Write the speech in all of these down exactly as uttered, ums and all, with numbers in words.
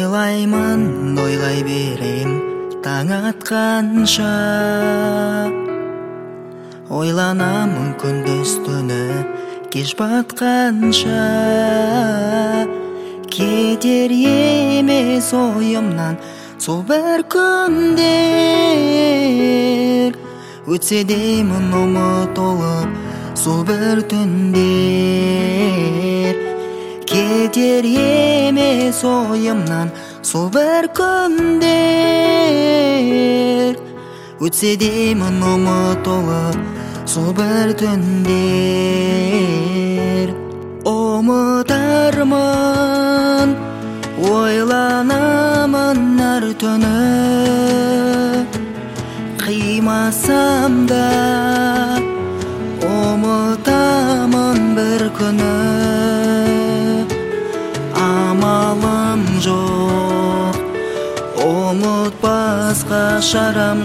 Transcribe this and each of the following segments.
Ойлаймын, ойлай берем таң атқанша, ойланамын күндіз түні кеш батқанша. Кетер емес ойымнан сол бір күндер, өтсе деймін ұмытылып сол бір түндер. Кетер емес ойымнан сол бір күндер, өтсе деймін ұмытылып сол бір түндер. Ұмытармын, ойланамын әр түні, қимасам да ұмытамын бір күні. Амалым жоқ, ұмытпасқа шарам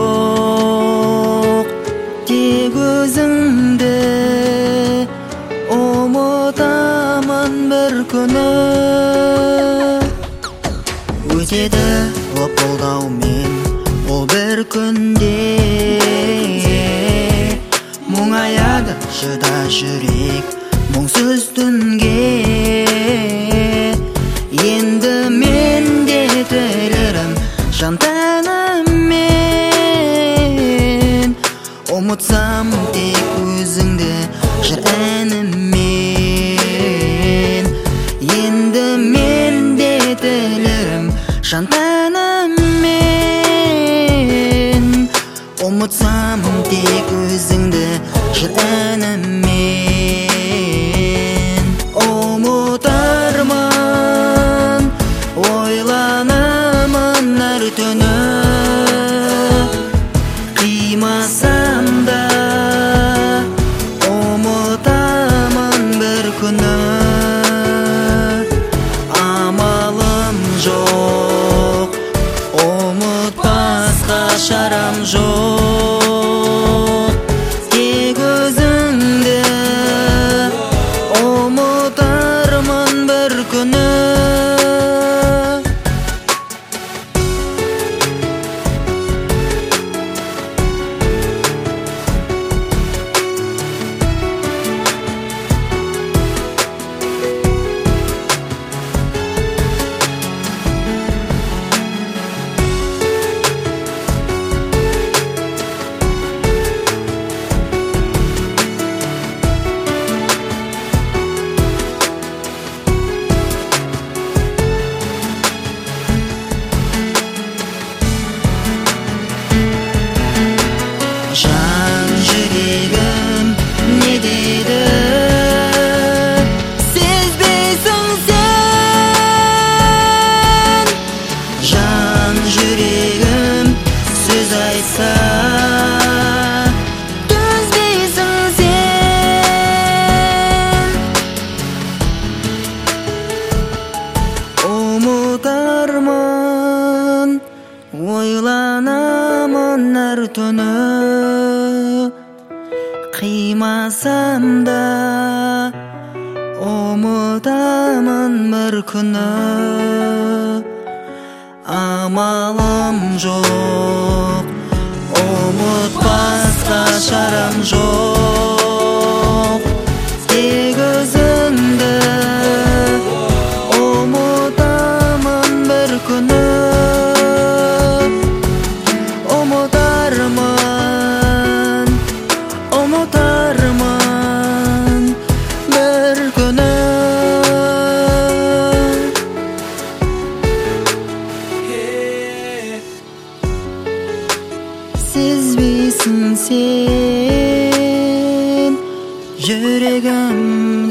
жоқ, тек өзіңді ұмытамын бір күні. Өтеді лыпылдаумен ол бір күнде, мұңаяды шыда жүрек мұңсыз түнге. Енді мен де тілерім жан тәніммен, ұмытсам тек өзіңді жыр әнімен. Енді мен де тілерім жан тәніммен, ұмытсам тек өзіңді жыр әнімен. Ұмытармын, ойланамын әр түні, қимасам да ұмытамын бір күні. Амалым жоқ, ұмытпасқа шарам жоқ, тек өзіңді ұмытармын бір күні. Жан жүрегім не дейді, сезбейсің сен. Жан жүрегім сөз айтса, төзбейсің сен. Ұмытармын, ойланамын әр түні, қимасам да ұмытамын бір күні. Амалым жоқ, ұмытпасқа шарам жоқ, тек өзіңді ұмытамын бір күні. Ұмытармын, ұмытармын бір күні. Сезбейсің сен жүрегім